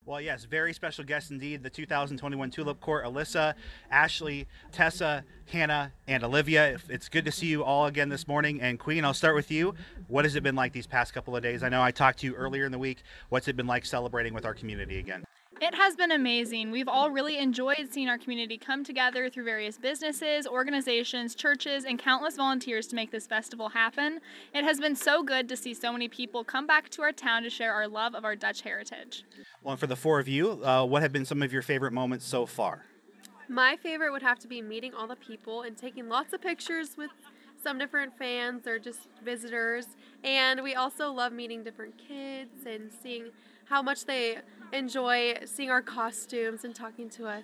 Well, yes, very special guests indeed. The 2021 Tulip Court, Alyssa, Ashley, Tessa, Hannah, and Olivia. It's good to see you all again this morning. And Queen, I'll start with you. What has it been like these past couple of days? I know I talked to you earlier in the week. What's it been like celebrating with our community again? It has been amazing. We've all really enjoyed seeing our community come together through various businesses, organizations, churches, and countless volunteers to make this festival happen. It has been so good to see so many people come back to our town to share our love of our Dutch heritage. Well, and for the four of you, what have been some of your favorite moments so far? My favorite would have to be meeting all the people and taking lots of pictures with some different fans or just visitors. And we also love meeting different kids and seeing how much they enjoy seeing our costumes and talking to us.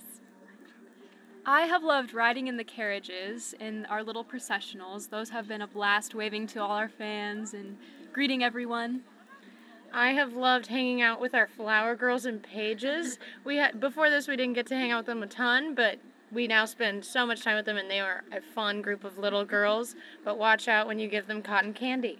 I have loved riding in the carriages in our little processionals. Those have been a blast, waving to all our fans and greeting everyone. I have loved hanging out with our flower girls and pages. Before this we didn't get to hang out with them a ton, but we now spend so much time with them, and they are a fun group of little girls. But watch out when you give them cotton candy.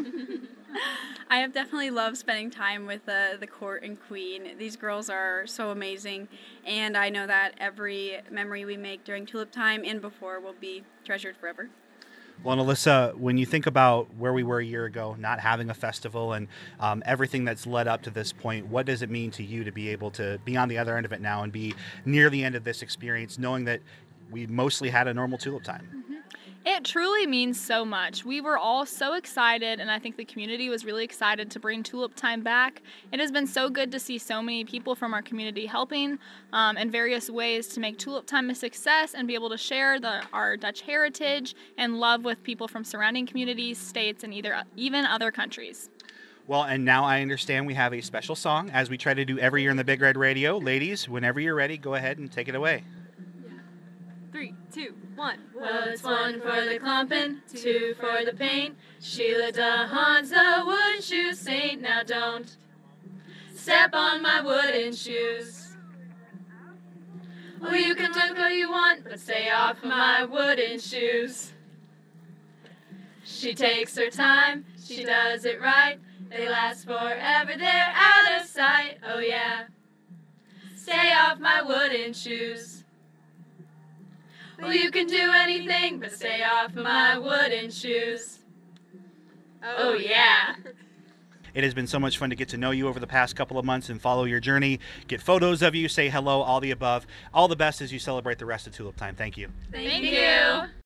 I have definitely loved spending time with the court and queen. These girls are so amazing, and I know that every memory we make during Tulip Time and before will be treasured forever. Well, and Alyssa, when you think about where we were a year ago, not having a festival and everything that's led up to this point, what does it mean to you to be able to be on the other end of it now and be near the end of this experience, knowing that we mostly had a normal Tulip Time? It truly means so much. We were all so excited, and I think the community was really excited to bring Tulip Time back. It has been so good to see so many people from our community helping in various ways to make Tulip Time a success and be able to share our Dutch heritage and love with people from surrounding communities, states, and even other countries. Well, and now I understand we have a special song, as we try to do every year in the Big Red Radio. Ladies, whenever you're ready, go ahead and take it away. 3, 2, 1. Well, it's 1 for the clumping, 2 for the pain. Sheila de Hans, the wooden shoe saint. Now don't step on my wooden shoes. Well, you can look all you want, but stay off my wooden shoes. She takes her time, she does it right. They last forever, they're out of sight. Oh yeah, stay off my wooden shoes. Well, you can do anything but stay off my wooden shoes. Oh, yeah. It has been so much fun to get to know you over the past couple of months and follow your journey, get photos of you, say hello, all the above. All the best as you celebrate the rest of Tulip Time. Thank you. Thank you.